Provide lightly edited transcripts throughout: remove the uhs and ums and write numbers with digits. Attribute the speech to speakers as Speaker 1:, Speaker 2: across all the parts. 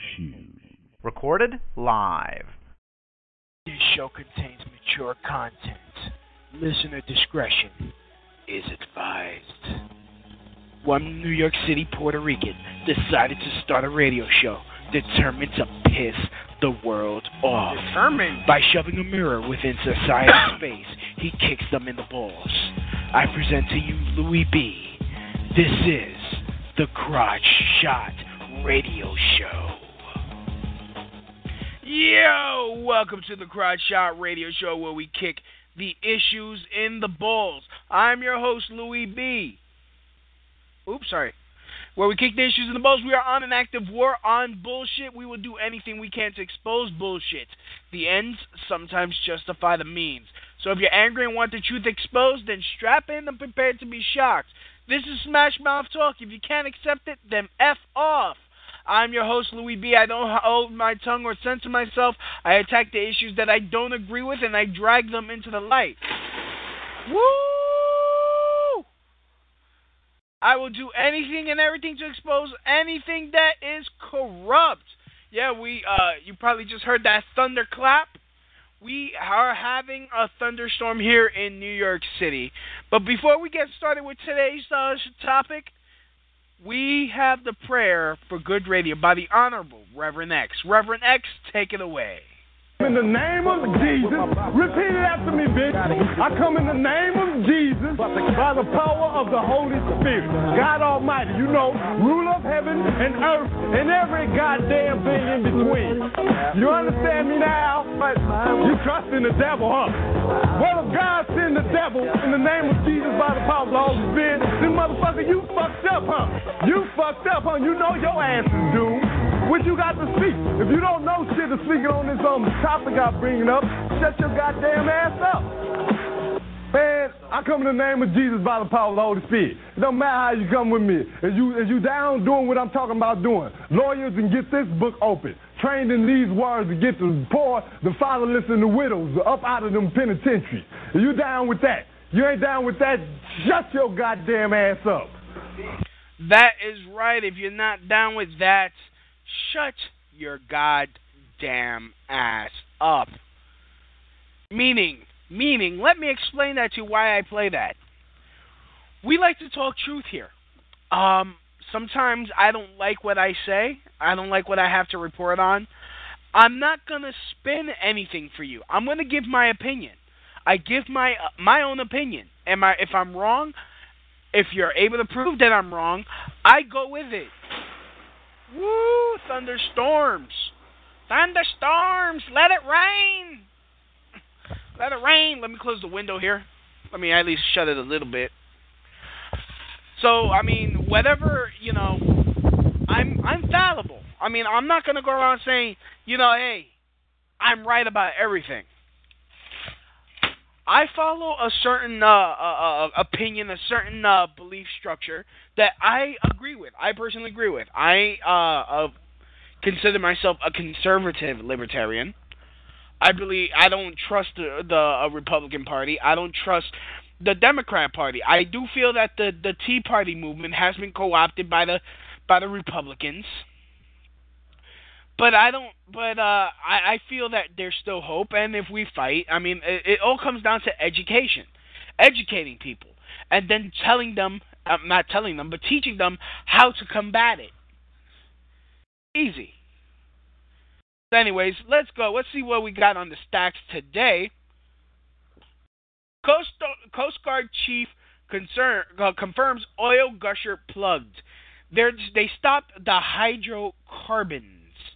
Speaker 1: Shoes. Recorded live.
Speaker 2: This show contains mature content. Listener discretion is advised. One New York City Puerto Rican decided to start a radio show determined to piss the world off.
Speaker 3: Determined?
Speaker 2: By shoving a mirror within society's face, he kicks them in the balls. I present to you Louis B. This is the Crotch Shot Radio Show. Yo, welcome to the Crotch Shot Radio Show, where we kick the issues in the balls. I'm your host, Louis B. Where we kick the issues in the balls. We are on an active war on bullshit. We will do anything we can to expose bullshit. The ends sometimes justify the means. So if you're angry and want the truth exposed, then strap in and prepare to be shocked. This is Smash Mouth Talk. If you can't accept it, then F off. I'm your host, Louis B. I don't hold my tongue or censor myself. I attack the issues that I don't agree with, and I drag them into the light. Woo! I will do anything and everything to expose anything that is corrupt. Yeah, you probably just heard that thunderclap. We are having a thunderstorm here in New York City. But before we get started with today's topic, we have the prayer for good radio by the Honorable Reverend X. Reverend X, take it away.
Speaker 4: In the name of Jesus, repeat it after me, bitch. I come in the name of Jesus by the power of the Holy Spirit. God Almighty, you know, rule of heaven and earth and every goddamn thing in between. You understand me now? You trust in the devil, huh? Well, if God send the devil in the name of Jesus by the power of the Holy Spirit, then motherfucker, you fucked up, huh? You fucked up, huh? You know your ass is doomed. What you got to speak? If you don't know shit to speak on this topic I'm bringing up, shut your goddamn ass up. Man, I come in the name of Jesus by the power of the Holy Spirit. It don't matter how you come with me. If you down doing what I'm talking about doing, lawyers and get this book open. Trained in these words to get the poor, the fatherless, and the widows up out of them penitentiaries. If you down with that, you ain't down with that, shut your goddamn ass up.
Speaker 2: That is right. If you're not down with that, shut your goddamn ass up. Meaning, let me explain that to you why I play that. We like to talk truth here. Sometimes I don't like what I say. I don't like what I have to report on. I'm not going to spin anything for you. I'm going to give my opinion. I give my own opinion. If I'm wrong, if you're able to prove that I'm wrong, I go with it. Woo! Thunderstorms! Thunderstorms! Let it rain! Let it rain! Let me close the window here. Let me at least shut it a little bit. So, whatever, I'm fallible. I'm not going to go around saying, hey, I'm right about everything. I follow a certain opinion, a certain belief structure that I agree with. I personally agree with. I consider myself a conservative libertarian. I don't trust the Republican Party. I don't trust the Democrat Party. I do feel that the Tea Party movement has been co-opted by the Republicans. But I feel that there's still hope, and if we fight, it all comes down to education. Educating people, and then teaching them how to combat it. Easy. So anyways, let's go. Let's see what we got on the stacks today. Coast Guard chief confirms oil gusher plugged. They stopped the hydrocarbons.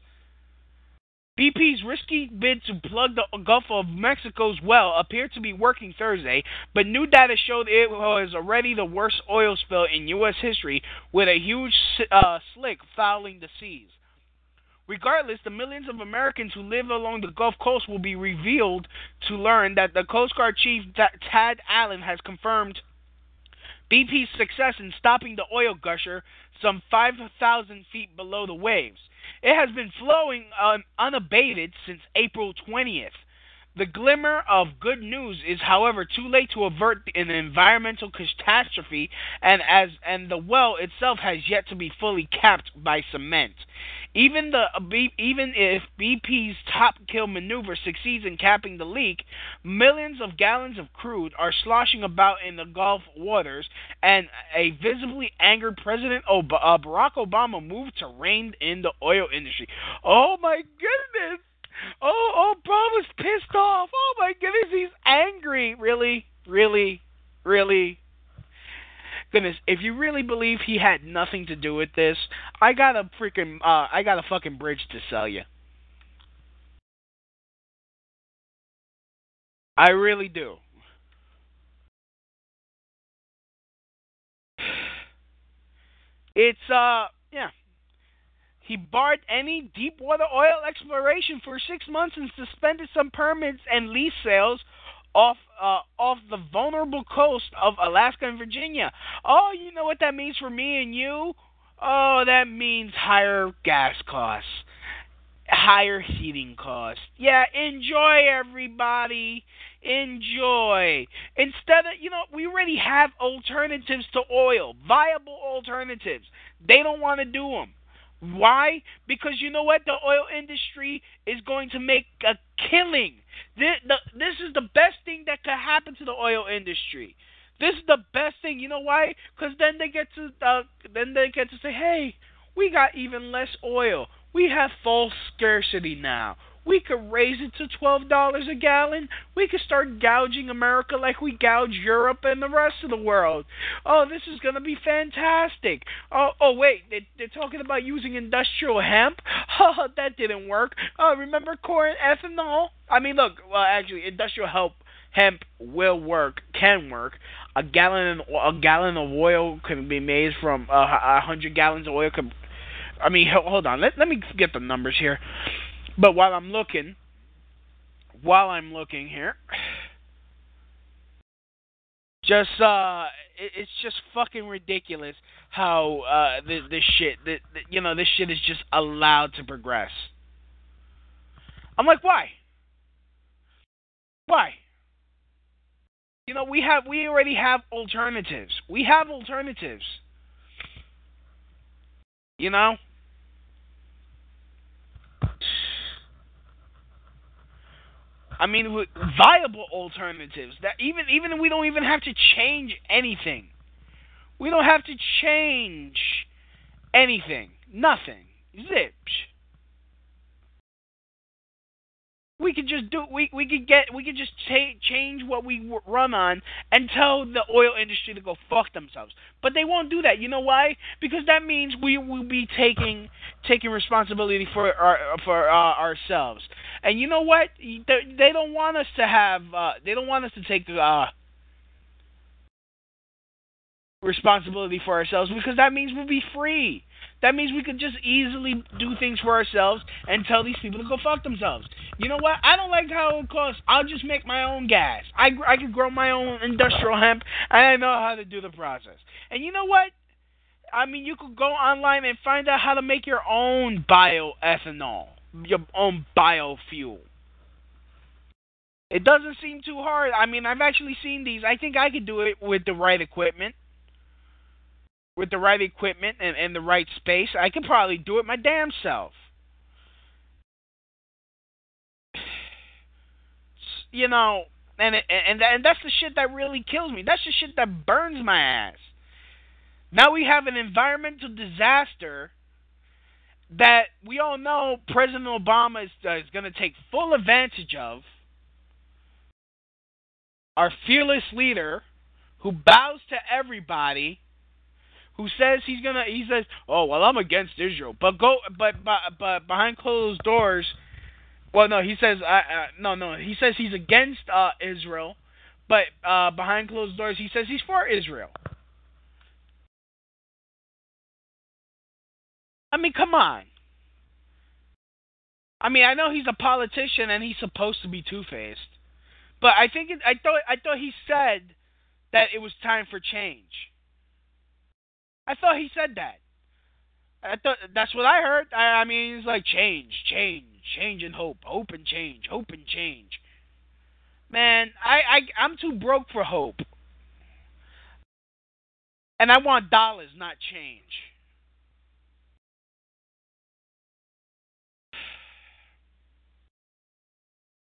Speaker 2: BP's risky bid to plug the Gulf of Mexico's well appeared to be working Thursday, but new data showed it was already the worst oil spill in U.S. history, with a huge slick fouling the seas. Regardless, the millions of Americans who live along the Gulf Coast will be revealed to learn that the Coast Guard chief, Tad Allen, has confirmed BP's success in stopping the oil gusher some 5,000 feet below the waves. It has been flowing unabated since April 20th. The glimmer of good news is, however, too late to avert an environmental catastrophe, and the well itself has yet to be fully capped by cement. Even if BP's top kill maneuver succeeds in capping the leak, millions of gallons of crude are sloshing about in the Gulf waters, and a visibly angered President Barack Obama moved to rein in the oil industry. Oh my goodness! Obama's pissed off. Oh my goodness, he's angry. Really, really, really. Goodness, if you really believe he had nothing to do with this, I got a fucking bridge to sell you. I really do. It's yeah. He barred any deep water oil exploration for 6 months and suspended some permits and lease sales off the vulnerable coast of Alaska and Virginia. Oh, you know what that means for me and you? Oh, that means higher gas costs, higher heating costs. Yeah, enjoy, everybody. Enjoy. Instead of, we already have alternatives to oil, viable alternatives. They don't want to do them. Why? Because you know what? The oil industry is going to make a killing. This is the best thing that could happen to the oil industry. This is the best thing. You know why? Because then they get to say, hey, we got even less oil. We have false scarcity now. We could raise it to $12 a gallon. We could start gouging America like we gouge Europe and the rest of the world. Oh, this is going to be fantastic. Oh, wait, they're talking about using industrial hemp? Oh, that didn't work. Oh, remember corn ethanol? I mean, look, well, actually, industrial hemp can work. A gallon of oil can be made from 100 gallons of oil. Hold on. Let me get the numbers here. But while I'm looking here, it's just fucking ridiculous how this shit is just allowed to progress. I'm like, why? Why? We already have alternatives. We have alternatives. I mean, with viable alternatives that even we don't even have to change anything. We don't have to change anything. Nothing. Zip. We could just change what we run on and tell the oil industry to go fuck themselves. But they won't do that. You know why? Because that means we will be taking responsibility for ourselves. And you know what? They don't want us to have. They don't want us to take responsibility for ourselves, because that means we'll be free. That means we could just easily do things for ourselves and tell these people to go fuck themselves. You know what? I don't like how it costs. I'll just make my own gas. I could grow my own industrial hemp, and I know how to do the process. And you know what? I mean, you could go online and find out how to make your own bioethanol, your own biofuel. It doesn't seem too hard. I mean, I've actually seen these. I think I could do it with the right equipment. With the right equipment and the right space, I could probably do it my damn self. And that's the shit that really kills me. That's the shit that burns my ass. Now we have an environmental disaster that we all know President Obama is going to take full advantage of. Our fearless leader, who bows to everybody, who says he says, oh, well, I'm against Israel, but behind closed doors, well, no, he says, he says he's against Israel, but behind closed doors, he says he's for Israel. I mean, come on. I mean, I know he's a politician and he's supposed to be two-faced, but I thought he said that it was time for change. I thought he said that. I thought that's what I heard. I mean, it's like change and hope and change. Man, I'm too broke for hope, and I want dollars, not change.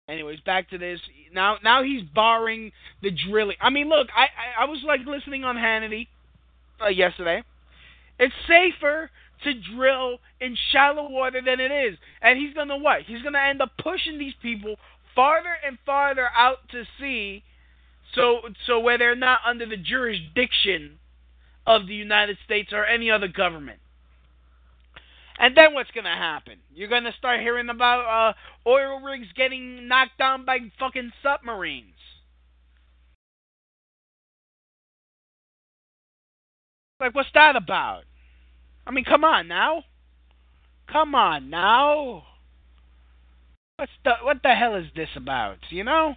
Speaker 2: Anyways, back to this. Now he's barring the drilling. I mean, look, I was like listening on Hannity yesterday. It's safer to drill in shallow water than it is. And he's going to what? He's going to end up pushing these people farther and farther out to sea so where they're not under the jurisdiction of the United States or any other government. And then what's going to happen? You're going to start hearing about oil rigs getting knocked down by fucking submarines. Like, what's that about? I mean, come on now. Come on now. What the hell is this about, you know?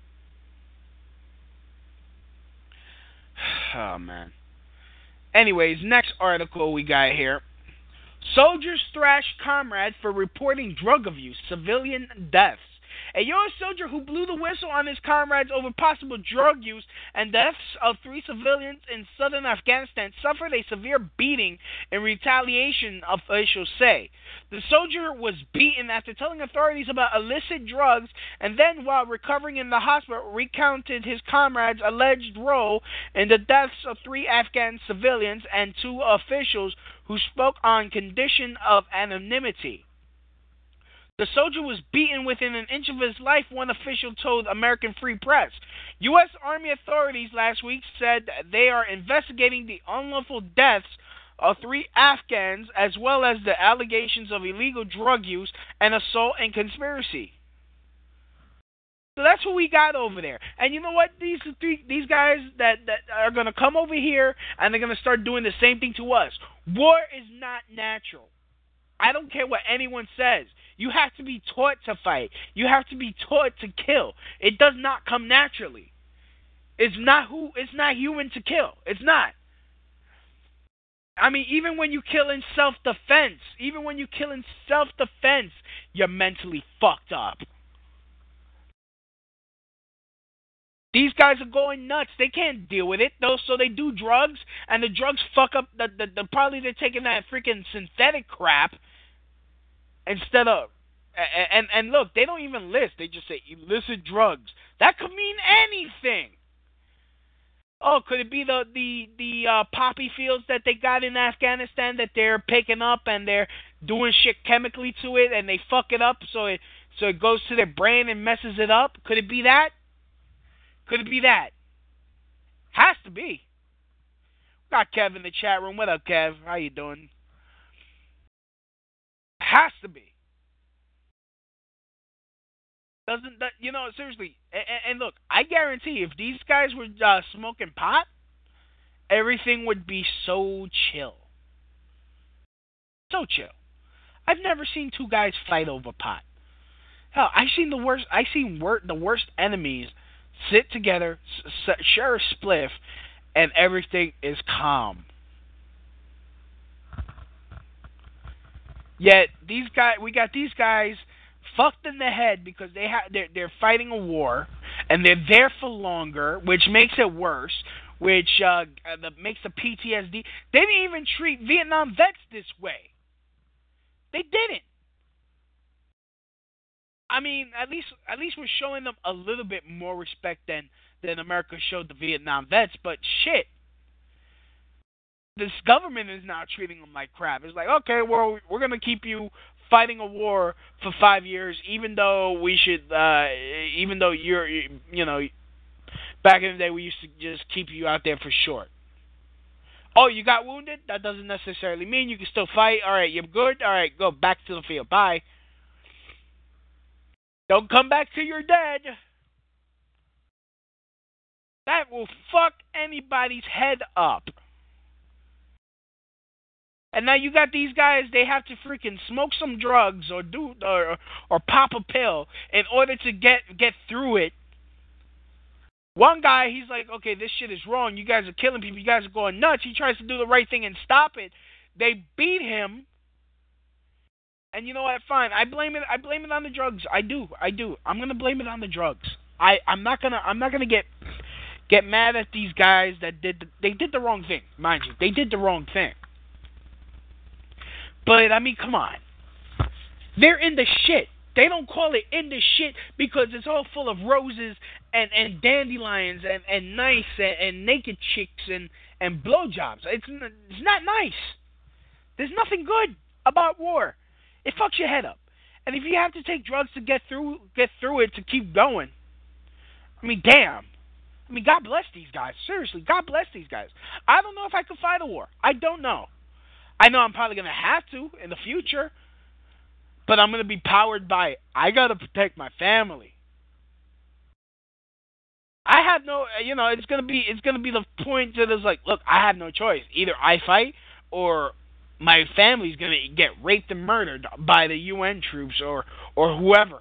Speaker 2: Oh, man. Anyways, next article we got here. Soldiers thrash comrade for reporting drug abuse, civilian deaths. A U.S. soldier who blew the whistle on his comrades over possible drug use and deaths of 3 civilians in southern Afghanistan suffered a severe beating in retaliation, officials say. The soldier was beaten after telling authorities about illicit drugs and then, while recovering in the hospital, recounted his comrades' alleged role in the deaths of 3 Afghan civilians and 2 officials who spoke on condition of anonymity. The soldier was beaten within an inch of his life, one official told American Free Press. U.S. Army authorities last week said they are investigating the unlawful deaths of 3 Afghans as well as the allegations of illegal drug use and assault and conspiracy. So that's what we got over there. And you know what? These guys that are going to come over here and they're going to start doing the same thing to us. War is not natural. I don't care what anyone says. You have to be taught to fight. You have to be taught to kill. It does not come naturally. It's not human to kill. It's not. I mean, even when you kill in self-defense, you're mentally fucked up. These guys are going nuts. They can't deal with it, though, so they do drugs, and the drugs fuck up probably they're taking that freaking synthetic crap instead of, and look, they don't even list. They just say illicit drugs. That could mean anything. Oh, could it be the poppy fields that they got in Afghanistan that they're picking up and they're doing shit chemically to it and they fuck it up so it goes to their brain and messes it up? Could it be that? Could it be that? Has to be. Got Kev in the chat room. What up, Kev? How you doing? Has to be. Doesn't that, seriously, and look, I guarantee if these guys were smoking pot, everything would be so chill. So chill. I've never seen 2 guys fight over pot. Hell, I've seen the worst enemies sit together, share a spliff, and everything is calm. Yet we got these guys fucked in the head because they're fighting a war and they're there for longer, which makes it worse, which makes the PTSD. They didn't even treat Vietnam vets this way. They didn't. I mean, at least we're showing them a little bit more respect than America showed the Vietnam vets, but shit. This government is now treating them like crap. It's like, okay, well, we're going to keep you fighting a war for 5 years, even though you're, back in the day we used to just keep you out there for short. Oh, you got wounded? That doesn't necessarily mean you can still fight. All right, you're good? All right, go back to the field. Bye. Don't come back till you're dead. That will fuck anybody's head up. And now you got these guys, they have to freaking smoke some drugs or pop a pill in order to get through it. One guy, he's like, okay, this shit is wrong. You guys are killing people. You guys are going nuts. He tries to do the right thing and stop it. They beat him. And you know what? Fine. I blame it on the drugs. I do. I'm gonna blame it on the drugs. I'm not gonna get mad at these guys that they did the wrong thing. Mind you, they did the wrong thing. But I mean, come on. They're in the shit. They don't call it in the shit because it's all full of roses and dandelions and nice and naked chicks and blowjobs. It's not nice. There's nothing good about war. It fucks your head up. And if you have to take drugs to get through it to keep going, I mean, damn. I mean, God bless these guys. Seriously, God bless these guys. I don't know if I could fight a war. I don't know. I know I'm probably going to have to in the future, but I'm going to be powered by, I got to protect my family. I have no, it's going to be the point that is like, look, I have no choice. Either I fight or my family's going to get raped and murdered by the UN troops or whoever.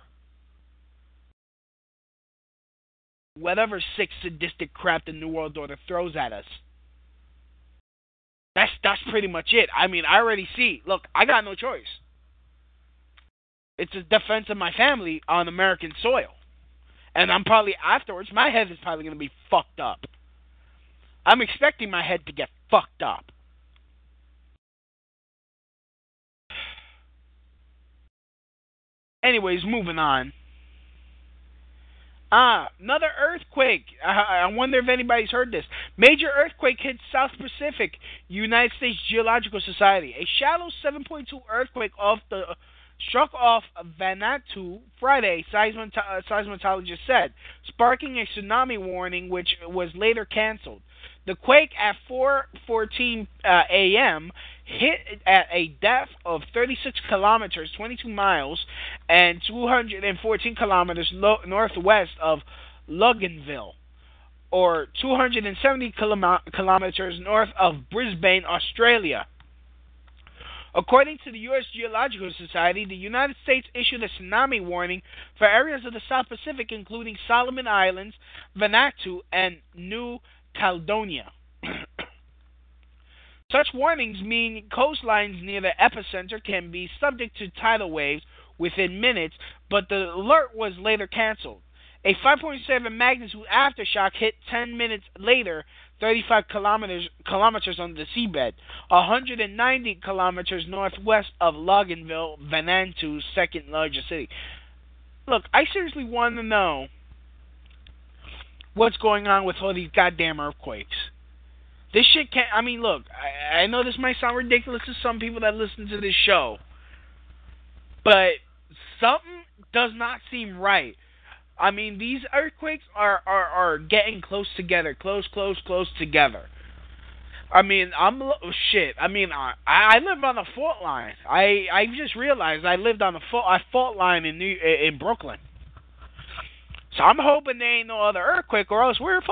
Speaker 2: Whatever sick, sadistic crap the New World Order throws at us. That's pretty much it. I mean, I already see. Look, I got no choice. It's a defense of my family on American soil. And I'm probably, afterwards, my head is probably going to be fucked up. I'm expecting my head to get fucked up. Anyways, moving on. Another earthquake. I wonder if anybody's heard this. Major earthquake hits South Pacific, United States Geological Society. A shallow 7.2 earthquake struck off Vanuatu Friday, seismologists said, sparking a tsunami warning which was later canceled. The quake at 4:14 a.m. hit at a depth of 36 kilometers, 22 miles, and 214 kilometers northwest of Luganville, or 270 kilometers north of Brisbane, Australia. According to the U.S. Geological Society, the United States issued a tsunami warning for areas of the South Pacific, including Solomon Islands, Vanuatu, and New Caledonia. Such warnings mean coastlines near the epicenter can be subject to tidal waves within minutes, but the alert was later canceled. A 5.7 magnitude aftershock hit 10 minutes later, 35 kilometers on the seabed, 190 kilometers northwest of Luganville, Vanuatu's second largest city. Look, I seriously want to know what's going on with all these goddamn earthquakes. This shit can't, I mean, look, I know this might sound ridiculous to some people that listen to this show, but something does not seem right. I mean, these earthquakes are getting close together, close together. I mean, I live on a fault line. I just realized I lived on a fault line in Brooklyn. So I'm hoping there ain't no other earthquake, or else we're fucked.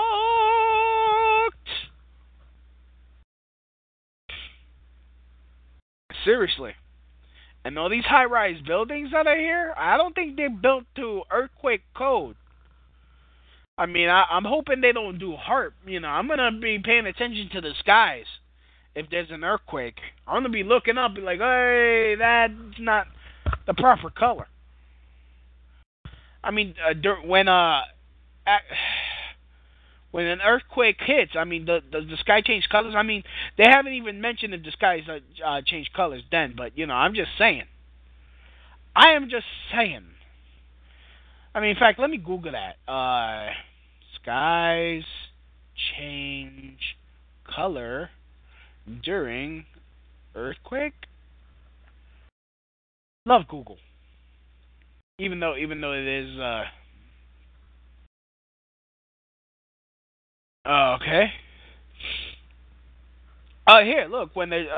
Speaker 2: Seriously. And all these high-rise buildings that are here, I don't think they're built to earthquake code. I mean, I'm hoping they don't do HARP. I'm going to be paying attention to the skies if there's an earthquake. I'm going to be looking up and like, hey, that's not the proper color. I mean, when an earthquake hits, I mean, the sky changed colors. I mean, they haven't even mentioned if the skies changed colors then, but, I'm just saying. I am just saying. I mean, in fact, let me Google that. Skies change color during earthquake? Love Google. Even though it is, okay. Oh, here, look, they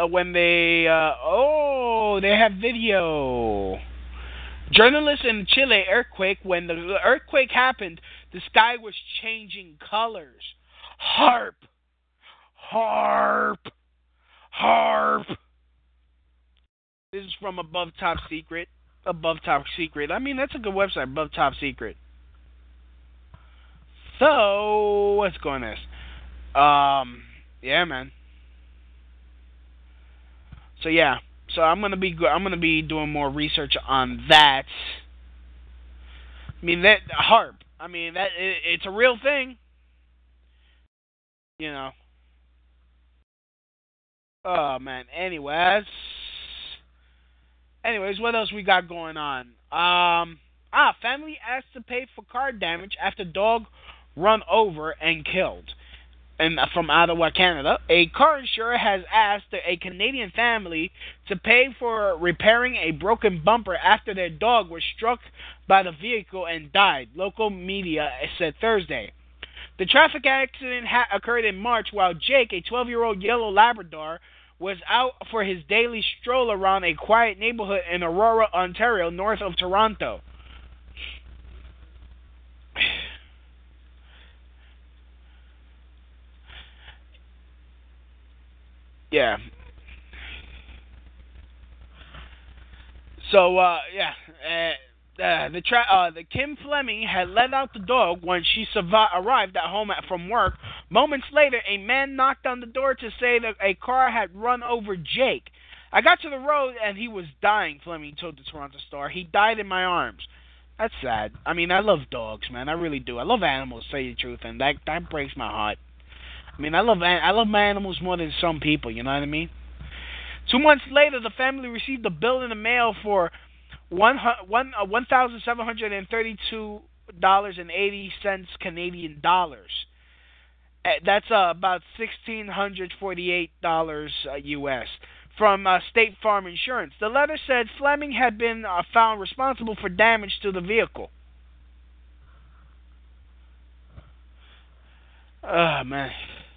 Speaker 2: have video. Journalists in Chile earthquake, when the earthquake happened, the sky was changing colors. HARP. This is from Above Top Secret. I mean, that's a good website, Above Top Secret. So, what's going on? Yeah, man. So yeah, I'm gonna be doing more research on that. I mean, that HARP. I mean, it's a real thing. Oh man. Anyways, what else we got going on? Family asked to pay for car damage after dog run over and killed. And from Ottawa, Canada, a car insurer has asked a Canadian family to pay for repairing a broken bumper after their dog was struck by the vehicle and died, local media said Thursday. The traffic accident occurred in March while Jake, a 12-year-old yellow Labrador, was out for his daily stroll around a quiet neighborhood in Aurora, Ontario, north of Toronto. Yeah. So, the Kim Fleming had let out the dog when she arrived at home from work. Moments later, a man knocked on the door to say that a car had run over Jake. I got to the road and he was dying, Fleming told the Toronto Star. He died in my arms. That's sad. I mean, I love dogs, man. I really do. I love animals, to tell you the truth, and that breaks my heart. I mean, I love my animals more than some people, you know what I mean? 2 months later, the family received a bill in the mail for $1,732.80 Canadian dollars. That's about $1,648 US from State Farm Insurance. The letter said Fleming had been found responsible for damage to the vehicle. Oh, man.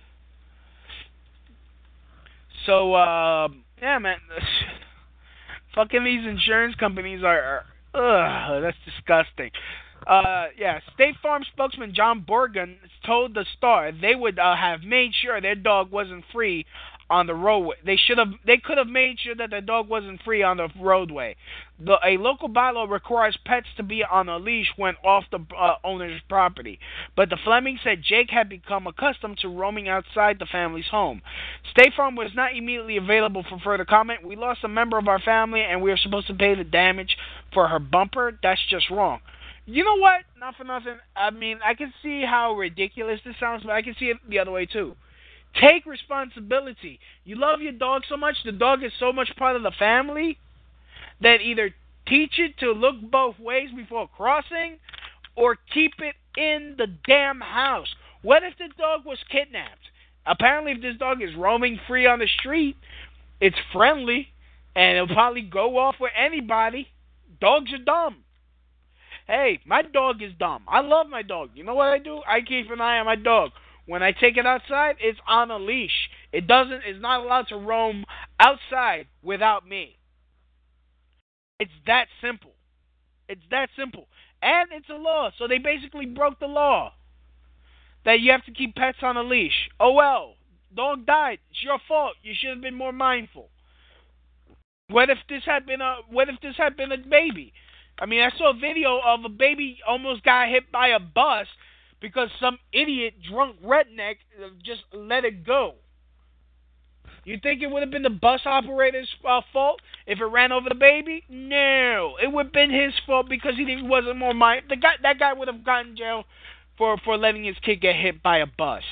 Speaker 2: So, yeah, man. Fucking these insurance companies are that's disgusting. State Farm spokesman John Borgen told the Star they would have made sure their dog wasn't free on the roadway. They could have made sure that their dog wasn't free on the roadway. A local bylaw requires pets to be on a leash when off the owner's property. But the Fleming said Jake had become accustomed to roaming outside the family's home. State Farm was not immediately available for further comment. We lost a member of our family and we are supposed to pay the damage for her bumper. That's just wrong. You know what? Not for nothing. I mean, I can see how ridiculous this sounds, but I can see it the other way too. Take responsibility. You love your dog so much, the dog is so much part of the family, that either teach it to look both ways before crossing or keep it in the damn house. What if the dog was kidnapped? Apparently, if this dog is roaming free on the street, it's friendly and it'll probably go off with anybody. Dogs are dumb. Hey, my dog is dumb. I love my dog. You know what I do? I keep an eye on my dog. When I take it outside, it's on a leash. It's not allowed to roam outside without me. It's that simple. It's that simple. And it's a law. So they basically broke the law that you have to keep pets on a leash. Oh well, dog died. It's your fault. You should have been more mindful. What if this had been a baby? I mean, I saw a video of a baby almost got hit by a bus because some idiot, drunk redneck just let it go. You think it would have been the bus operator's fault if it ran over the baby? No. It would have been his fault because he wasn't more mindful. That guy would have gotten in jail for letting his kid get hit by a bus.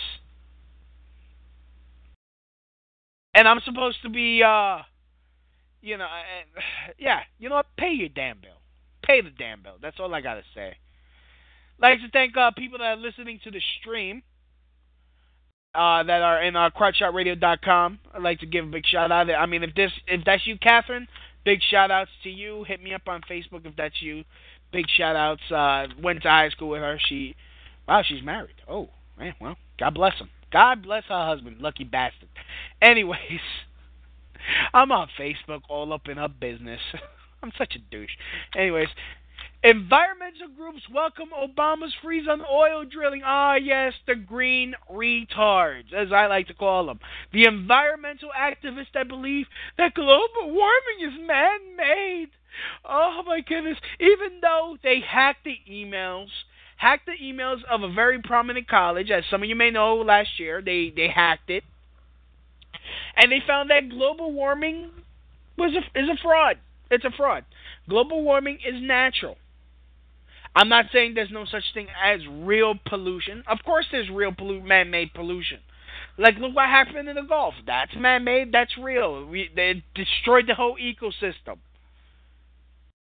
Speaker 2: And I'm supposed to be, you know what? Pay your damn bill. Pay the damn bill. That's all I got to say. I'd like to thank people that are listening to the stream that are in crotchshotradio.com. I'd like to give a big shout out. I mean, if that's you, Catherine, big shout outs to you. Hit me up on Facebook if that's you. Big shout outs. Went to high school with her. She's married. Oh, man, well, God bless him. God bless her husband. Lucky bastard. Anyways, I'm on Facebook all up in her business. I'm such a douche. Anyways, environmental groups welcome Obama's freeze on oil drilling. Ah, yes, the green retards, as I like to call them. The environmental activists that believe that global warming is man-made. Oh, my goodness. Even though they hacked the emails of a very prominent college, as some of you may know last year, they hacked it. And they found that global warming is a fraud. It's a fraud. Global warming is natural. I'm not saying there's no such thing as real pollution. Of course there's real man-made pollution. Like, look what happened in the Gulf. That's man-made. That's real. They destroyed the whole ecosystem.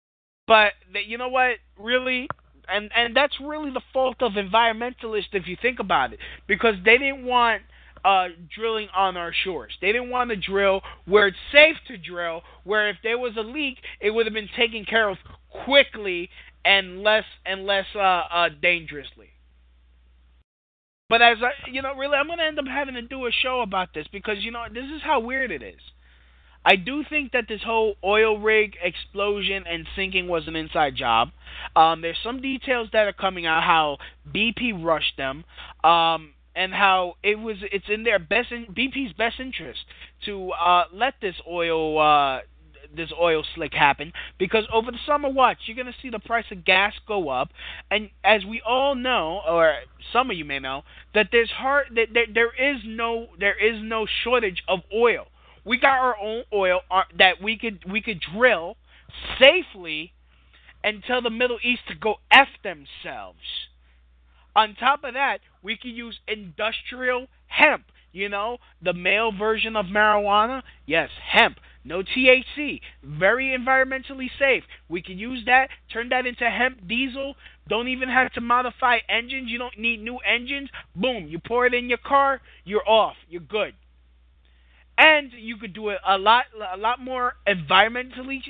Speaker 2: But you know what? Really, and that's really the fault of environmentalists if you think about it, because they didn't want drilling on our shores. They didn't want to drill where it's safe to drill, where if there was a leak, it would have been taken care of quickly and less dangerously. But as really, I'm gonna end up having to do a show about this because this is how weird it is. I do think that this whole oil rig explosion and sinking was an inside job. There's some details that are coming out how BP rushed them, and how it's in their BP's best interest to let this oil slick happen, because over the summer, you're gonna see the price of gas go up, and as we all know, or some of you may know, that there is no shortage of oil. We got our own oil that we could drill safely and tell the Middle East to go F themselves. On top of that, we could use industrial hemp. The male version of marijuana. Yes, hemp. No THC. Very environmentally safe. We could use that, turn that into hemp diesel. Don't even have to modify engines. You don't need new engines. Boom. You pour it in your car. You're off. You're good. And you could do it a lot more environmentally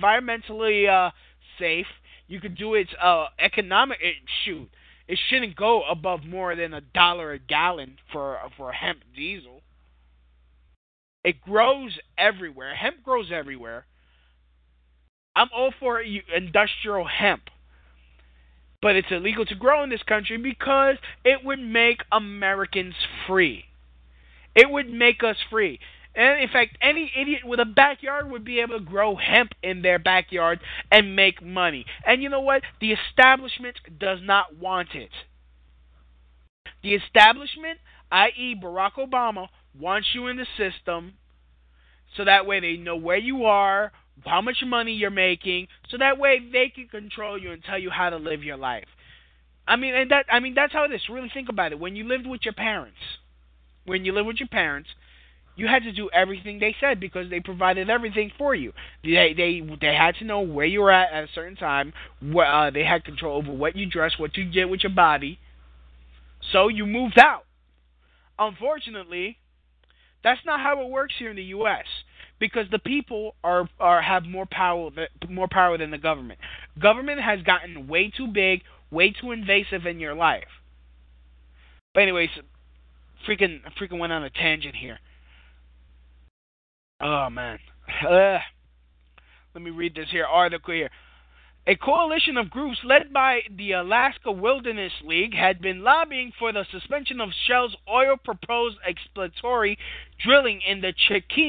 Speaker 2: safe. You could do it economic. Shoot, it shouldn't go above more than $1 a gallon for hemp diesel. It grows everywhere. Hemp grows everywhere. I'm all for industrial hemp, but it's illegal to grow in this country because it would make Americans free. It would make us free. And in fact, any idiot with a backyard would be able to grow hemp in their backyard and make money. And you know what? The establishment does not want it. The establishment, i.e. Barack Obama, wants you in the system so that way they know where you are, how much money you're making, so that way they can control you and tell you how to live your life. That's how it is. Really think about it. When you lived with your parents, you had to do everything they said because they provided everything for you. They had to know where you were at a certain time. They had control over what you dressed, what you did with your body. So you moved out. Unfortunately, that's not how it works here in the U.S. because the people have more power than the government. Government has gotten way too big, way too invasive in your life. But anyways, freaking went on a tangent here. Oh, man. Let me read this article here. A coalition of groups led by the Alaska Wilderness League had been lobbying for the suspension of Shell's oil proposed exploratory drilling in the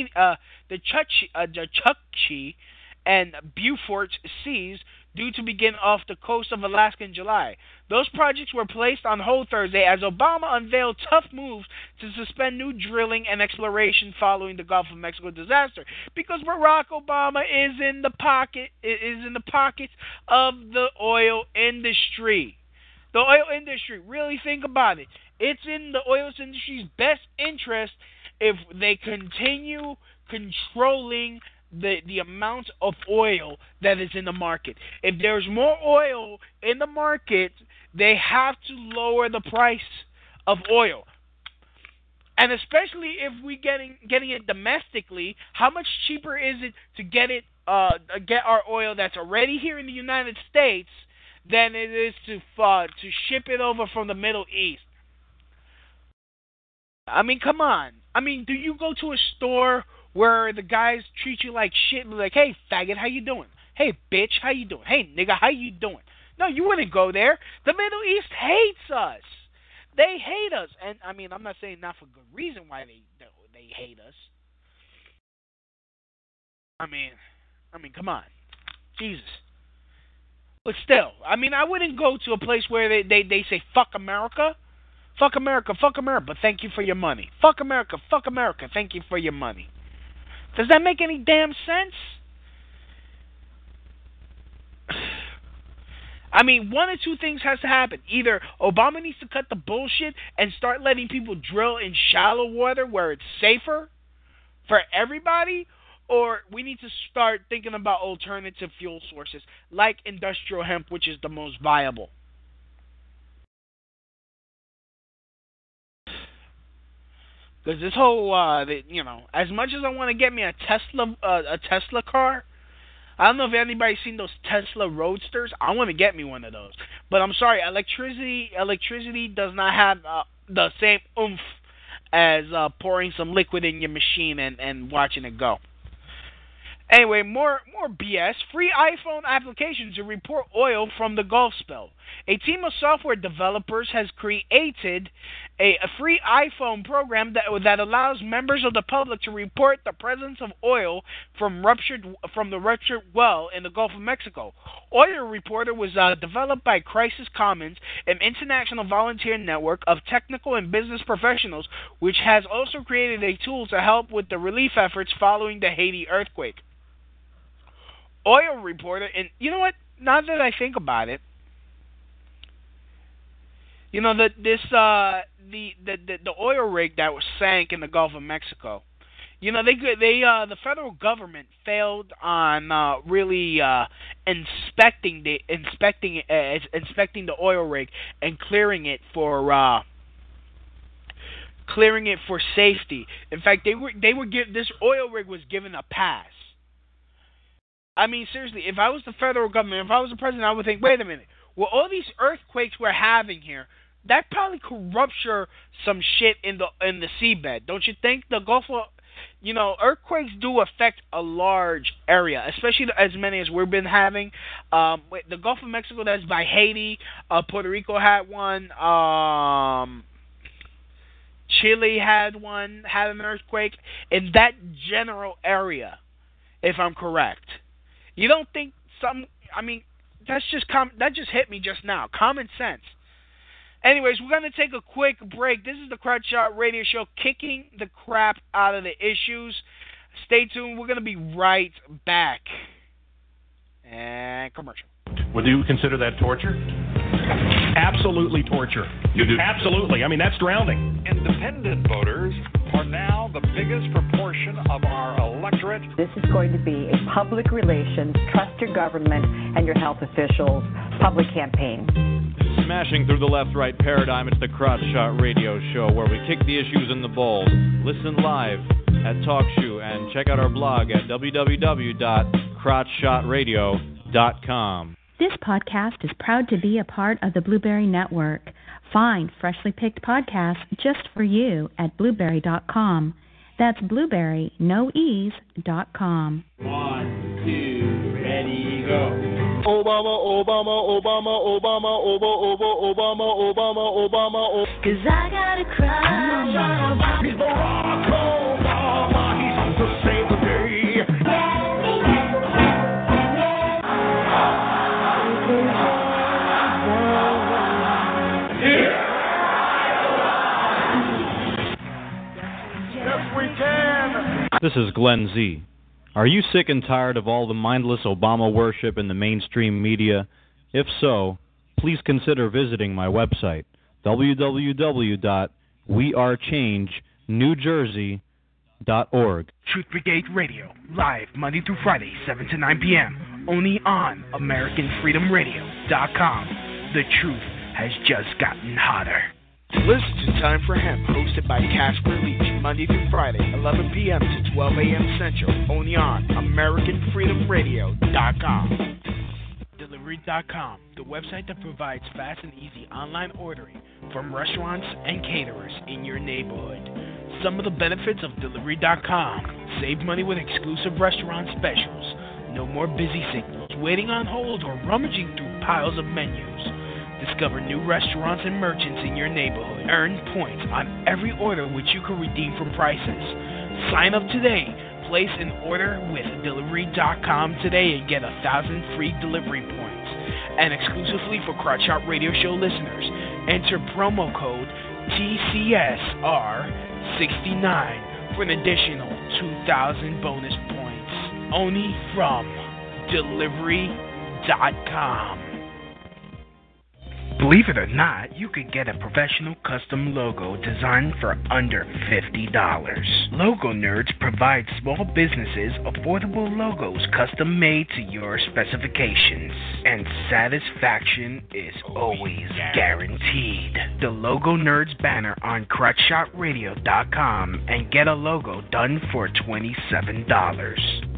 Speaker 2: Chukchi and Beaufort Seas due to begin off the coast of Alaska in July. Those projects were placed on hold Thursday as Obama unveiled tough moves to suspend new drilling and exploration following the Gulf of Mexico disaster, because Barack Obama is in the pockets of the oil industry. The oil industry, really think about it. It's in the oil industry's best interest if they continue controlling the amount of oil that is in the market. If there's more oil in the market, they have to lower the price of oil. And especially if we getting it domestically, how much cheaper is it to get our oil that's already here in the United States than it is to ship it over from the Middle East? Come on. Do you go to a store where the guys treat you like shit and be like, hey, faggot, how you doing? Hey, bitch, how you doing? Hey, nigga, how you doing? No, you wouldn't go there. The Middle East hates us. They hate us. And, I'm not saying not for good reason why they hate us. Come on. Jesus. But still, I wouldn't go to a place where they say, fuck America. Fuck America, but thank you for your money. Fuck America, thank you for your money. Does that make any damn sense? One or two things has to happen. Either Obama needs to cut the bullshit and start letting people drill in shallow water where it's safer for everybody, Or we need to start thinking about alternative fuel sources like industrial hemp, which is the most viable. Because this whole, as much as I want to get me a Tesla car, I don't know if anybody's seen those Tesla Roadsters. I want to get me one of those. But I'm sorry, electricity does not have the same oomph as pouring some liquid in your machine and watching it go. Anyway, more BS. Free iPhone applications to report oil from the Gulf spill. A team of software developers has created a free iPhone program that allows members of the public to report the presence of oil from the ruptured well in the Gulf of Mexico. Oil Reporter was developed by Crisis Commons, an international volunteer network of technical and business professionals, which has also created a tool to help with the relief efforts following the Haiti earthquake. Oil Reporter, and you know what? Now that I think about it, you know that the oil rig that was sank in the Gulf of Mexico, you know the federal government failed on really inspecting the oil rig and clearing it for safety. In fact, this oil rig was given a pass. I mean, seriously, if I was the federal government, if I was the president, I would think, wait a minute. Well, all these earthquakes we're having here, that probably could rupture some shit in the seabed. Don't you think? The Gulf of, earthquakes do affect a large area, especially as many as we've been having. The Gulf of Mexico, that's by Haiti. Puerto Rico had one. Chile had an earthquake in that general area, if I'm correct. You don't think that just hit me just now. Common sense. Anyways, we're going to take a quick break. This is the Crotch Shot Radio Show, kicking the crap out of the issues. Stay tuned. We're going to be right back. And commercial.
Speaker 3: Would you consider that torture? Absolutely torture. You do? Absolutely. I mean, that's drowning.
Speaker 5: Independent voters are now the biggest proportion of our electorate.
Speaker 6: This is going to be a public relations, trust your government and your health officials public campaign.
Speaker 7: Smashing through the left-right paradigm, it's the Crotch Shot Radio Show, where we kick the issues in the balls. Listen live at TalkShoe and check out our blog at www.crotchshotradio.com.
Speaker 8: This podcast is proud to be a part of the Blueberry Network. Find freshly picked podcasts just for you at blueberry.com. That's blueberry, no ease.com.
Speaker 9: 1, 2, ready, go.
Speaker 4: Obama, Obama, Obama, Obama, Obama, Obama, Obama.
Speaker 10: 'Cause I gotta cry.
Speaker 4: He's Barack Obama, he's to save the day.
Speaker 7: This is Glenn Z. Are you sick and tired of all the mindless Obama worship in the mainstream media? If so, please consider visiting my website, www.wearechangenewjersey.org.
Speaker 2: Truth Brigade Radio, live Monday through Friday, 7 to 9 p.m., only on AmericanFreedomRadio.com. The truth has just gotten hotter. Listen to Time for Hemp, hosted by Casper Leach, Monday through Friday, 11 p.m. to 12 a.m. Central, only on AmericanFreedomRadio.com. Delivery.com, the website that provides fast and easy online ordering from restaurants and caterers in your neighborhood. Some of the benefits of Delivery.com: save money with exclusive restaurant specials, no more busy signals, waiting on hold, or rummaging through piles of menus. Discover new restaurants and merchants in your neighborhood. Earn points on every order which you can redeem from prices. Sign up today. Place an order with Delivery.com today and get 1,000 free delivery points. And exclusively for Crotch Shot Radio Show listeners, enter promo code TCSR69 for an additional 2,000 bonus points. Only from Delivery.com.
Speaker 11: Believe it or not, you could get a professional custom logo designed for under $50. Logo Nerds provides small businesses affordable logos custom made to your specifications, and satisfaction is always guaranteed. The Logo Nerds banner on CrutchShotRadio.com and get a logo done for $27.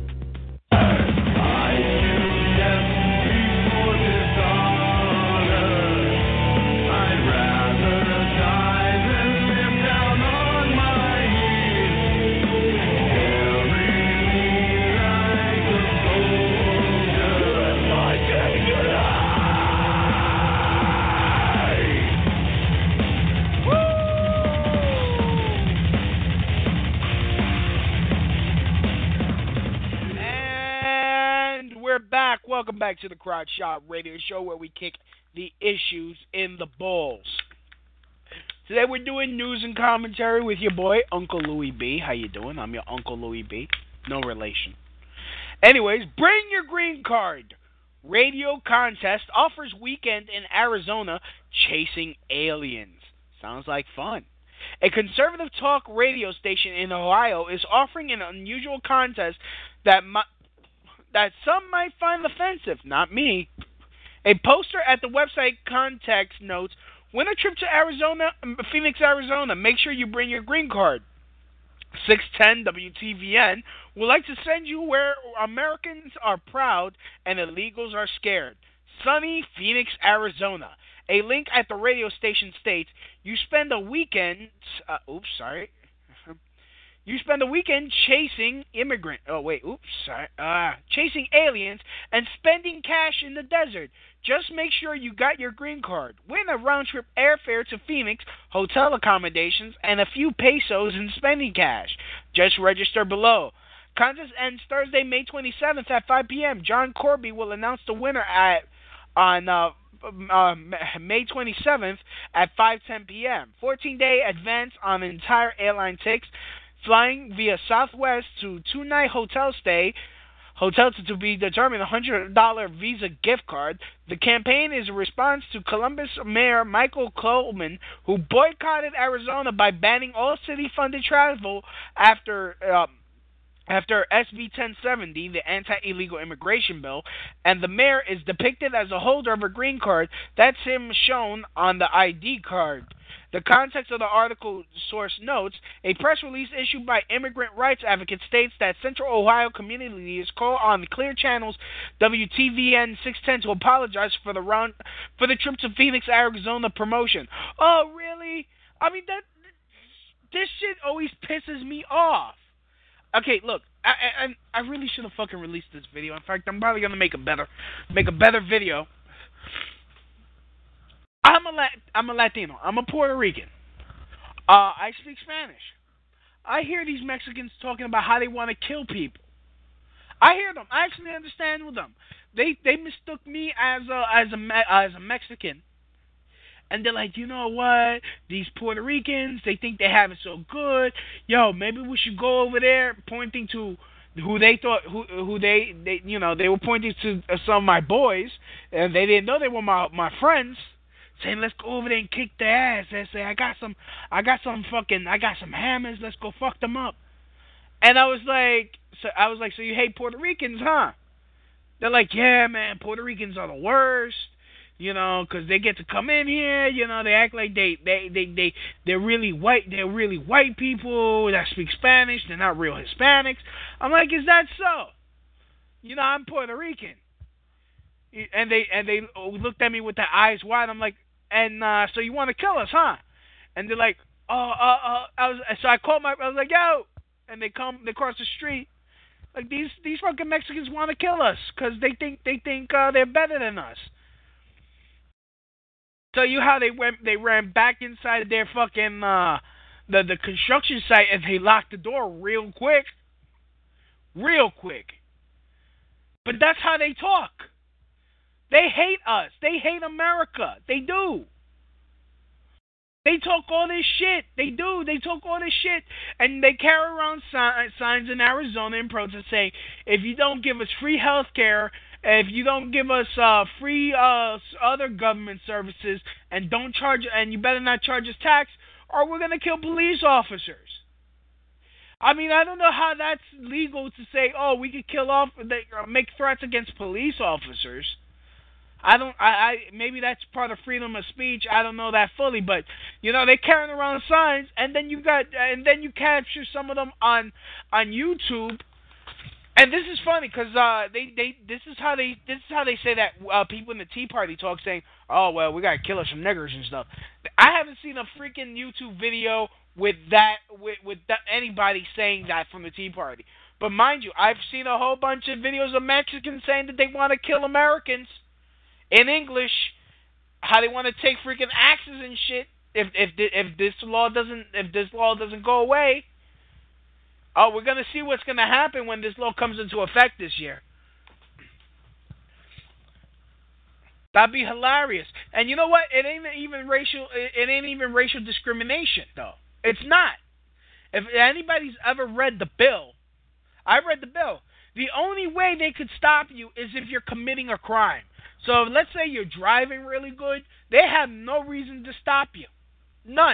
Speaker 2: Welcome back to the Crotch Shot Radio Show, where we kick the issues in the balls. Today we're doing news and commentary with your boy, Uncle Louie B. How you doing? I'm your Uncle Louie B. No relation. Anyways, bring your green card. Radio contest offers weekend in Arizona chasing aliens. Sounds like fun. A conservative talk radio station in Ohio is offering an unusual contest that some might find offensive, not me. A poster at the website context notes, win a trip to Phoenix, Arizona. Make sure you bring your green card. 610 WTVN would like to send you where Americans are proud and illegals are scared. Sunny Phoenix, Arizona. A link at the radio station states, you spend a weekend... You spend a weekend chasing chasing aliens and spending cash in the desert. Just make sure you got your green card. Win a round-trip airfare to Phoenix, hotel accommodations, and a few pesos in spending cash. Just register below. Contest ends Thursday, May 27th at 5 p.m. John Corby will announce the winner on May 27th at 5:10 p.m. 14-day advance on entire airline tickets. Flying via Southwest to 2-night hotel stay. Hotel to be determined, $100 Visa gift card. The campaign is a response to Columbus Mayor Michael Coleman, who boycotted Arizona by banning all city-funded travel after SB 1070, the anti-illegal immigration bill, and the mayor is depicted as a holder of a green card. That's him shown on the ID card. The context of the article source notes, a press release issued by immigrant rights advocates states that Central Ohio community leaders call on the Clear Channel's WTVN 610 to apologize for the trip to Phoenix, Arizona promotion. Oh, really? I mean, this shit always pisses me off. Okay, look, I really should have fucking released this video. In fact, I'm probably gonna make a better video. I'm a Latino. I'm a Puerto Rican. I speak Spanish. I hear these Mexicans talking about how they want to kill people. I hear them. I actually understand with them. They mistook me as a Mexican, and they're like, you know what? These Puerto Ricans, they think they have it so good. Yo, maybe we should go over there, pointing to who they thought they were pointing to some of my boys, and they didn't know they were my friends. Saying, let's go over there and kick their ass. They say, I got some hammers. Let's go fuck them up. And I was like, so you hate Puerto Ricans, huh? They're like, yeah, man, Puerto Ricans are the worst, because they get to come in here, they act like they're really white. They're really white people that speak Spanish. They're not real Hispanics. I'm like, is that so? I'm Puerto Rican. And they looked at me with their eyes wide. I'm like, so you want to kill us, huh? And they're like, so I called I was like, yo, and they cross the street. Like, these fucking Mexicans want to kill us because they think they're better than us. Tell you how they ran back inside their fucking the construction site and they locked the door real quick. But that's how they talk. They hate us. They hate America. They do. They talk all this shit. They do. They talk all this shit. And they carry around signs in Arizona in protest saying, if you don't give us free health care, if you don't give us free other government services, and don't charge, and you better not charge us tax, or we're going to kill police officers. I mean, I don't know how that's legal to say, oh, we could kill off, make threats against police officers. Maybe that's part of freedom of speech. I don't know that fully, but they're carrying around signs, and then you capture some of them on YouTube, and this is funny because this is how they say that people in the Tea Party talk, saying, oh well, we gotta kill us some niggers and stuff. I haven't seen a freaking YouTube video with anybody saying that from the Tea Party. But mind you, I've seen a whole bunch of videos of Mexicans saying that they want to kill Americans. In English, how they want to take freaking axes and shit if this law doesn't go away. Oh, we're gonna see what's gonna happen when this law comes into effect this year. That'd be hilarious. And you know what? It ain't even racial discrimination, though. It's not. If anybody's ever read the bill, I read the bill. The only way they could stop you is if you're committing a crime. So let's say you're driving really good, they have no reason to stop you. None.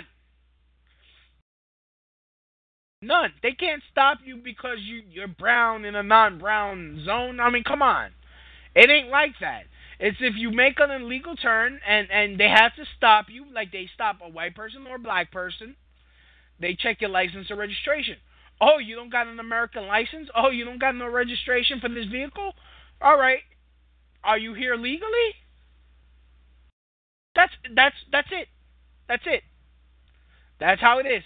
Speaker 2: They can't stop you because you're brown in a non-brown zone. I mean, come on. It ain't like that. It's if you make an illegal turn and they have to stop you, like they stop a white person or a black person, they check your license or registration. Oh, you don't got an American license? Oh, you don't got no registration for this vehicle? All right. Are you here legally? That's it. That's it. That's how it is.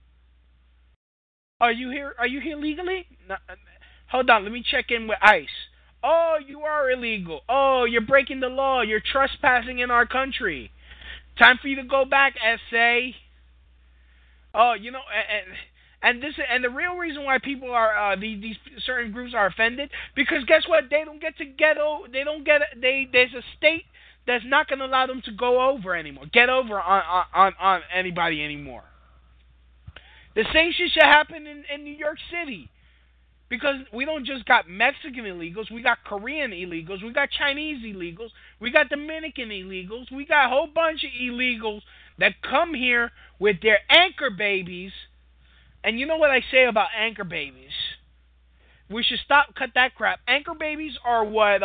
Speaker 2: Are you here legally? No, hold on, let me check in with ICE. Oh, you are illegal. Oh, you're breaking the law. You're trespassing in our country. Time for you to go back, SA. Oh, and the real reason why people are these certain groups are offended, because guess what? They don't get to there's a state that's not going to allow them to get over on anybody anymore. The same shit should happen in New York City, because we don't just got Mexican illegals, we got Korean illegals, we got Chinese illegals, we got Dominican illegals, we got a whole bunch of illegals that come here with their anchor babies. And you know what I say about anchor babies? We should cut that crap. Anchor babies are what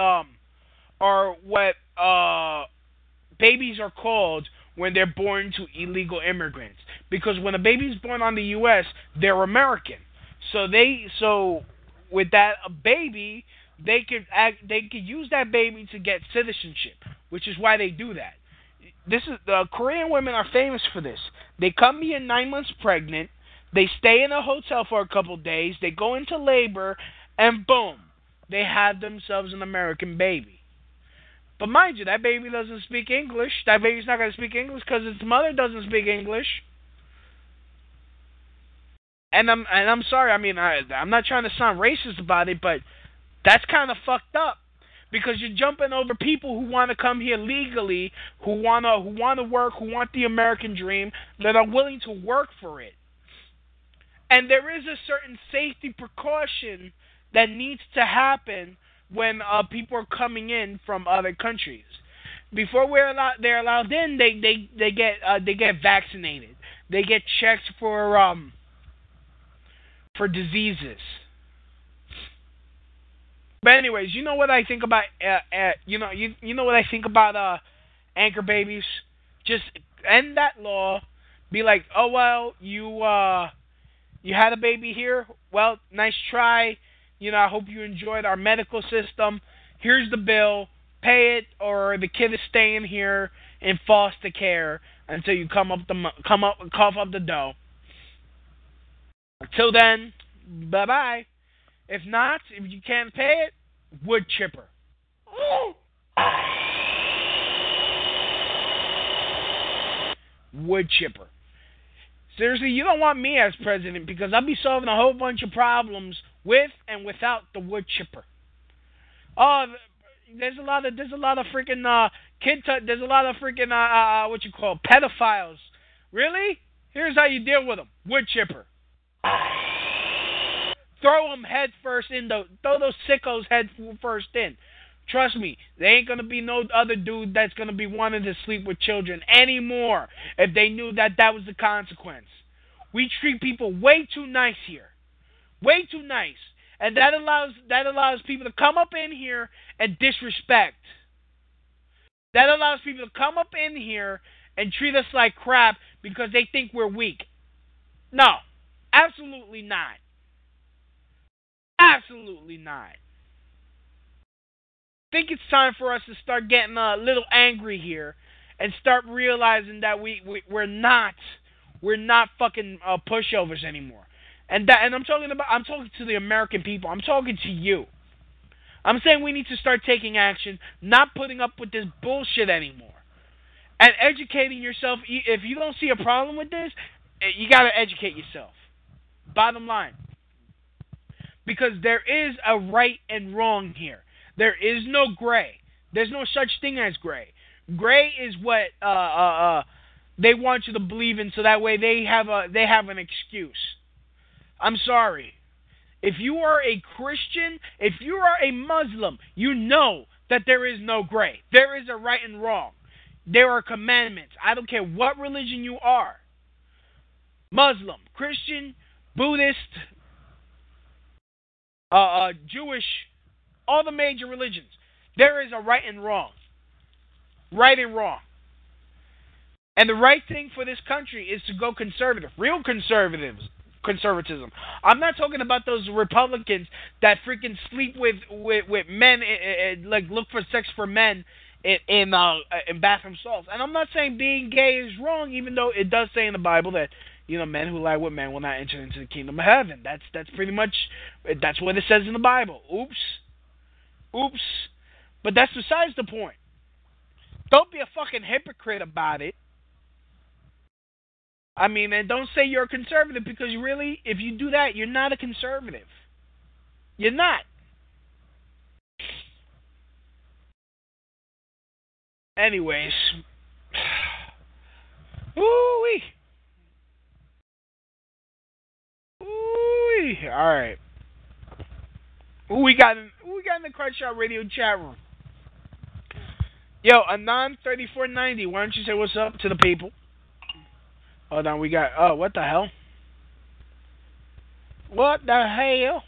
Speaker 2: babies are called when they're born to illegal immigrants. Because when a baby's born on the U.S., they're American. So with that baby, they could use that baby to get citizenship, which is why they do that. Korean women are famous for this. They come here 9 months pregnant. They stay in a hotel for a couple days, they go into labor, and boom, they have themselves an American baby. But mind you, that baby doesn't speak English. That baby's not going to speak English because its mother doesn't speak English. And I'm sorry, I mean, I'm not trying to sound racist about it, but that's kind of fucked up. Because you're jumping over people who want to come here legally, who want to work, who want the American dream, that are willing to work for it. And there is a certain safety precaution that needs to happen when people are coming in from other countries. Before they're allowed in, they get vaccinated. They get checked for diseases. But anyways, you know what I think about you know what I think about anchor babies? Just end that law. Be like, oh well, you had a baby here? Well, nice try. I hope you enjoyed our medical system. Here's the bill. Pay it, or the kid is staying here in foster care until you cough up the dough. Until then, bye-bye. If not, if you can't pay it, wood chipper. Wood chipper. Seriously, you don't want me as president, because I'll be solving a whole bunch of problems with and without the wood chipper. Oh, there's a lot of freaking pedophiles Really? Here's how you deal with them. Wood chipper. Throw them head first in. Throw those sickos head first in. Trust me, there ain't going to be no other dude that's going to be wanting to sleep with children anymore if they knew that was the consequence. We treat people way too nice here. Way too nice. And that allows people to come up in here and disrespect. That allows people to come up in here and treat us like crap because they think we're weak. No, absolutely not. Absolutely not. I think it's time for us to start getting a little angry here and start realizing that we're not fucking pushovers anymore. And I'm talking to the American people. I'm talking to you. I'm saying we need to start taking action, not putting up with this bullshit anymore. And educating yourself. If you don't see a problem with this, you got to educate yourself. Bottom line. Because there is a right and wrong here. There is no gray. There's no such thing as gray. Gray is what they want you to believe in, so that way they have an excuse. I'm sorry. If you are a Christian, if you are a Muslim, you know that there is no gray. There is a right and wrong. There are commandments. I don't care what religion you are. Muslim, Christian, Buddhist, Jewish, all the major religions. There is a right and wrong. Right and wrong. And the right thing for this country is to go conservative. Real conservatism. I'm not talking about those Republicans that freaking sleep with men, like look for sex for men in bathroom stalls. And I'm not saying being gay is wrong, even though it does say in the Bible that, you know, men who lie with men will not enter into the kingdom of heaven. That's pretty much, that's what it says in the Bible. Oops. But that's besides the point. Don't be a fucking hypocrite about it. I mean, and don't say you're a conservative, because really, if you do that, you're not a conservative. You're not. Anyways. Ooh-wee. Alright. Who we got in the Crutch Shot Radio chat room? Yo, Anon3490, why don't you say what's up to the people? Hold on, we got, what the hell? What the hell?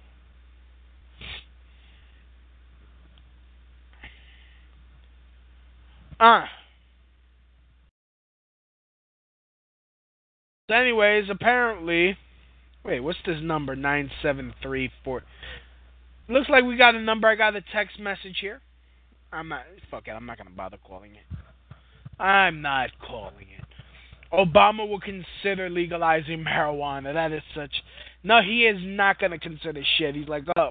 Speaker 2: So anyways, apparently, wait, what's this number? 9734. Looks like we got a number. I got a text message here. Fuck it, I'm not going to bother calling it. I'm not calling it. Obama will consider legalizing marijuana. That is such... No, he is not going to consider shit. He's like, oh.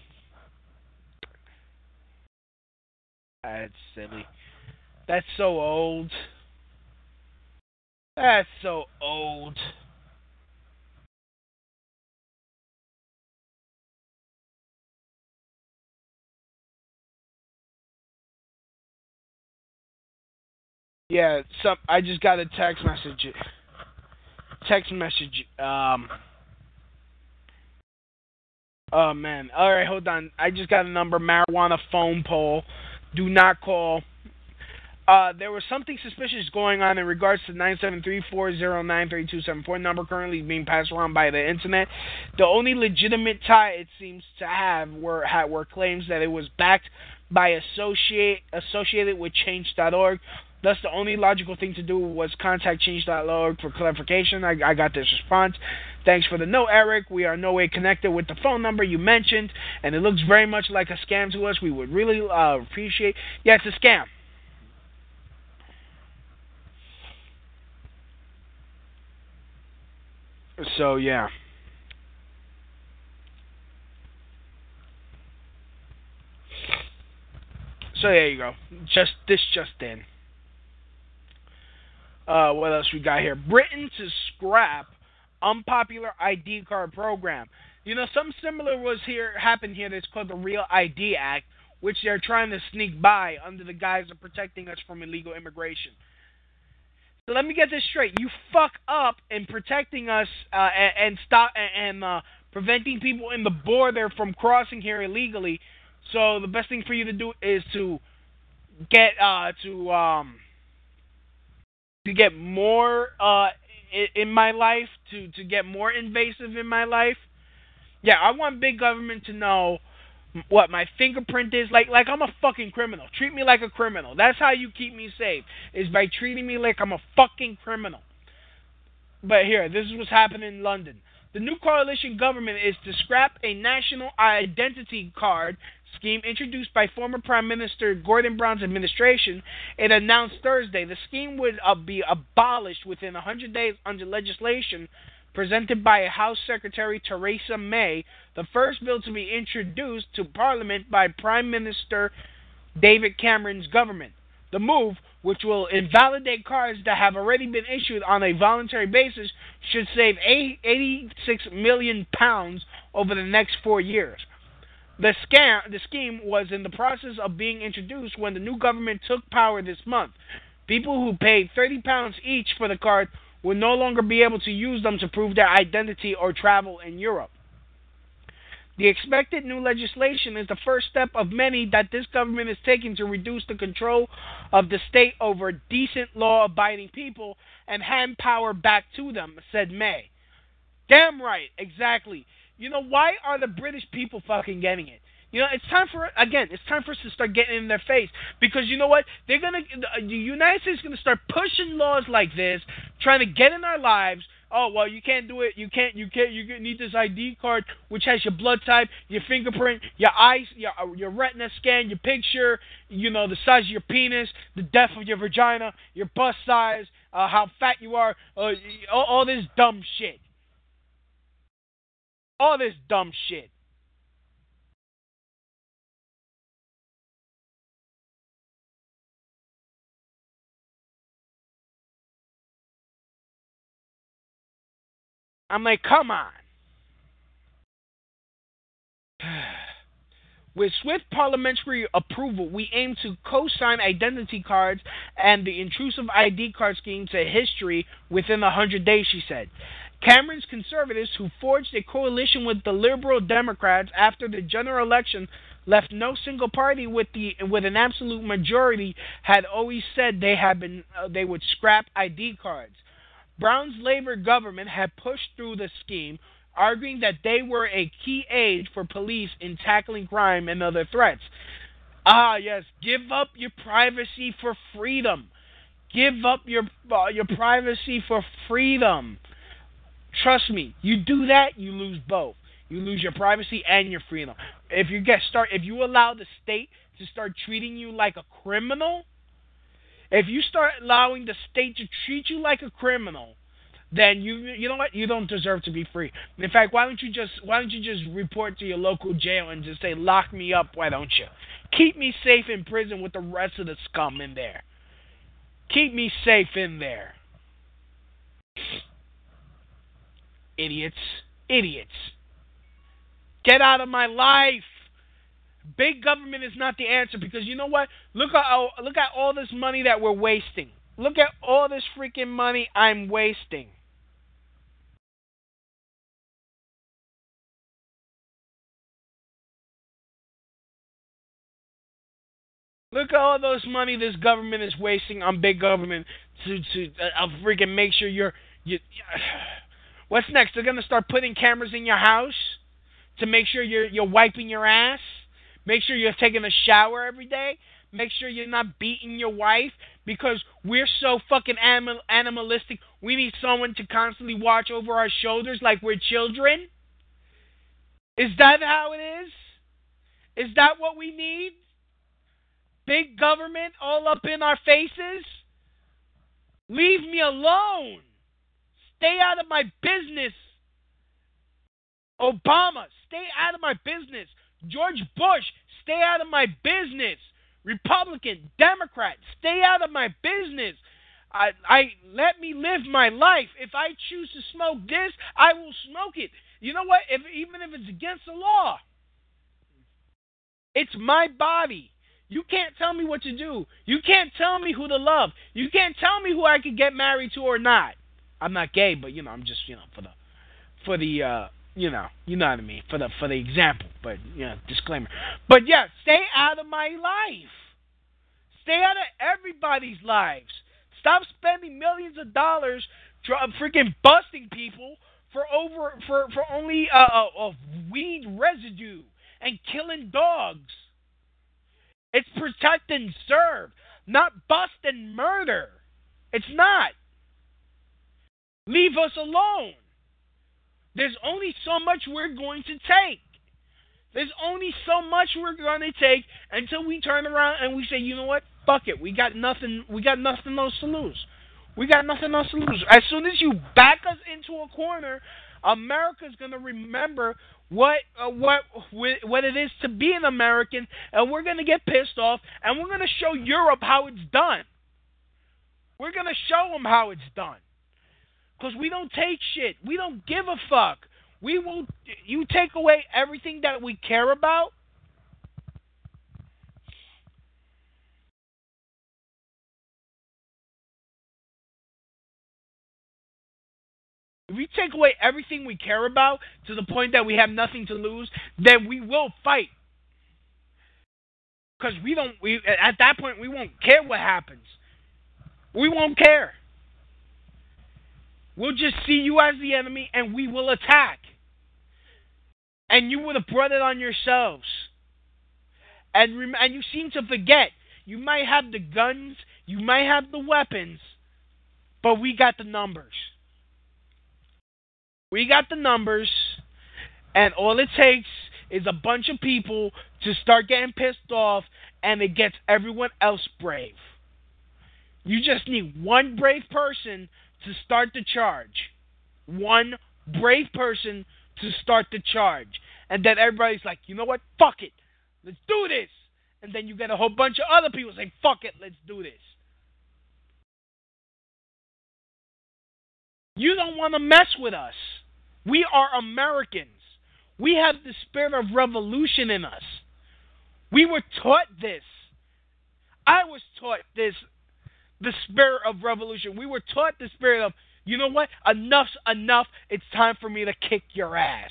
Speaker 2: That's silly. That's so old. That's so old. Yeah, I just got a text message. Oh, man. All right, hold on. I just got a number, marijuana phone poll. Do not call. There was something suspicious going on in regards to 973-409-3274 number currently being passed around by the internet. The only legitimate tie it seems to have were claims that it was backed by associated with Change.org. Thus, the only logical thing to do was contact Change.org for clarification. I got this response. Thanks for the note, Eric. We are no way connected with the phone number you mentioned, and it looks very much like a scam to us. We would really appreciate... Yeah, it's a scam. So, yeah. So, there you go. Just in. What else we got here? Britain to scrap unpopular ID card program. You know, something similar happened here that's called the Real ID Act, which they're trying to sneak by under the guise of protecting us from illegal immigration. So let me get this straight. You fuck up in protecting us and stop and preventing people in the border from crossing here illegally. So the best thing for you to do is to get more in my life, to get more invasive in my life. Yeah, I want big government to know what my fingerprint is. Like I'm a fucking criminal. Treat me like a criminal. That's how you keep me safe, is by treating me like I'm a fucking criminal. But here, this is what's happening in London. The new coalition government is to scrap a national identity card scheme introduced by former Prime Minister Gordon Brown's administration. It announced Thursday the scheme would be abolished within 100 days under legislation presented by House Secretary Theresa May, the first bill to be introduced to Parliament by Prime Minister David Cameron's government. The move, which will invalidate cards that have already been issued on a voluntary basis, should save £86 million over the next 4 years. The scheme was in the process of being introduced when the new government took power this month. People who paid £30 each for the card will no longer be able to use them to prove their identity or travel in Europe. The expected new legislation is the first step of many that this government is taking to reduce the control of the state over decent, law-abiding people and hand power back to them, said May. Damn right, exactly. You know, why are the British people fucking getting it? You know, it's time for us to start getting in their face. Because you know what? The United States is going to start pushing laws like this, trying to get in our lives. Oh, well, you can't do it. You need this ID card, which has your blood type, your fingerprint, your eyes, your retina scan, your picture, you know, the size of your penis, the depth of your vagina, your bust size, how fat you are, all this dumb shit. All this dumb shit. I'm like, come on. With swift parliamentary approval, we aim to co-sign identity cards and the intrusive ID card scheme to history within 100 days, she said. Cameron's Conservatives, who forged a coalition with the Liberal Democrats after the general election, left no single party with an absolute majority, had always said they would scrap ID cards. Brown's Labour government had pushed through the scheme, arguing that they were a key aid for police in tackling crime and other threats. Ah, yes, give up your privacy for freedom. Give up your privacy for freedom. Trust me, you do that, you lose both. You lose your privacy and your freedom. If you allow the state to start treating you like a criminal, if you start allowing the state to treat you like a criminal, then you know what? You don't deserve to be free. In fact, why don't you just report to your local jail and just say, lock me up, why don't you? Keep me safe in prison with the rest of the scum in there. Keep me safe in there. Idiots. Get out of my life. Big government is not the answer, because you know what? Look at all this money that we're wasting. Look at all this freaking money I'm wasting. Look at all those money this government is wasting on big government to freaking make sure you. What's next? They're gonna start putting cameras in your house to make sure you're wiping your ass. Make sure you're taking a shower every day. Make sure you're not beating your wife, because we're so fucking animalistic. We need someone to constantly watch over our shoulders like we're children. Is that how it is? Is that what we need? Big government all up in our faces? Leave me alone. Stay out of my business. Obama, stay out of my business. George Bush, stay out of my business. Republican, Democrat, stay out of my business. I let me live my life. If I choose to smoke this, I will smoke it. You know what? Even if it's against the law, it's my body. You can't tell me what to do. You can't tell me who to love. You can't tell me who I could get married to or not. I'm not gay, but I'm just for the you know what I mean, for the example. But disclaimer. But yeah, stay out of my life. Stay out of everybody's lives. Stop spending millions of dollars freaking busting people for only weed residue and killing dogs. It's protect and serve, not bust and murder. It's not. Leave us alone. There's only so much we're going to take. There's only so much we're going to take until we turn around and we say, you know what? Fuck it. We got nothing else to lose. We got nothing else to lose. As soon as you back us into a corner, America's going to remember what it is to be an American, and we're going to get pissed off, and we're going to show Europe how it's done. We're going to show them how it's done. Because we don't take shit. We don't give a fuck. You take away everything that we care about. If we take away everything we care about to the point that we have nothing to lose, then we will fight. Because at that point, we won't care what happens. We won't care. We'll just see you as the enemy and we will attack. And you would have brought it on yourselves. And you seem to forget. You might have the guns, you might have the weapons, but we got the numbers. We got the numbers, and all it takes is a bunch of people to start getting pissed off, and it gets everyone else brave. You just need one brave person to start the charge. One brave person to start the charge. And then everybody's like, you know what? Fuck it. Let's do this. And then you get a whole bunch of other people saying, fuck it, let's do this. You don't want to mess with us. We are Americans. We have the spirit of revolution in us. We were taught this. I was taught this, the spirit of revolution. We were taught the spirit of, you know what? Enough's enough. It's time for me to kick your ass.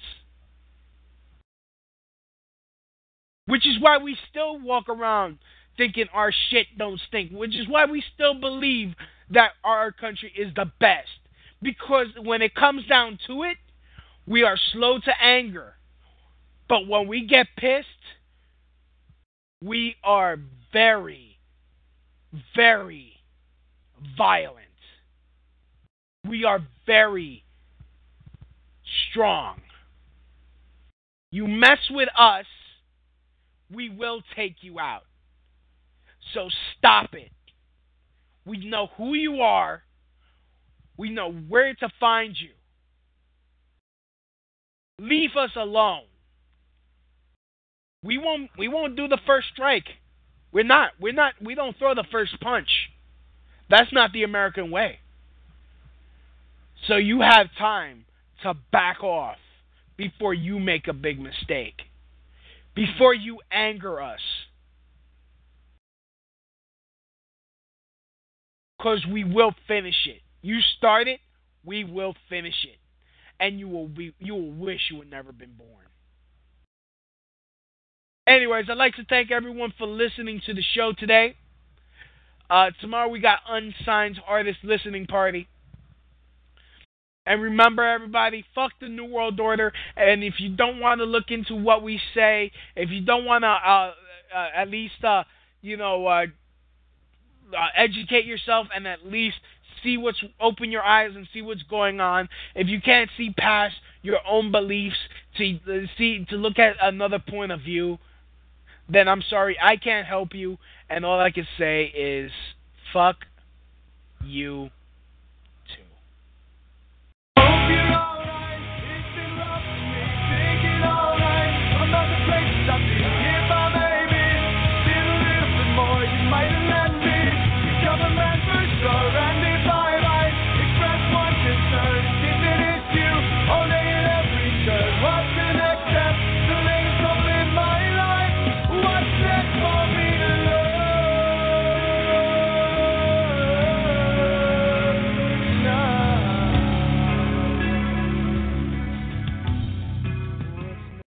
Speaker 2: Which is why we still walk around thinking our shit don't stink. Which is why we still believe that our country is the best. Because when it comes down to it, we are slow to anger. But when we get pissed, we are very, very violent. We are very strong. You mess with us, we will take you out. So stop it. We know who you are. We know where to find you. Leave us alone. We won't do the first strike. We don't throw the first punch. That's not the American way. So you have time to back off before you make a big mistake. Before you anger us. Because we will finish it. You start it, we will finish it. And you will wish you had never been born. Anyways, I'd like to thank everyone for listening to the show today. Tomorrow we got Unsigned Artist Listening Party. And remember, everybody, fuck the New World Order. And if you don't want to look into what we say, if you don't want to at least, educate yourself and at least open your eyes and see what's going on. If you can't see past your own beliefs to look at another point of view, then I'm sorry, I can't help you. And all I can say is, fuck you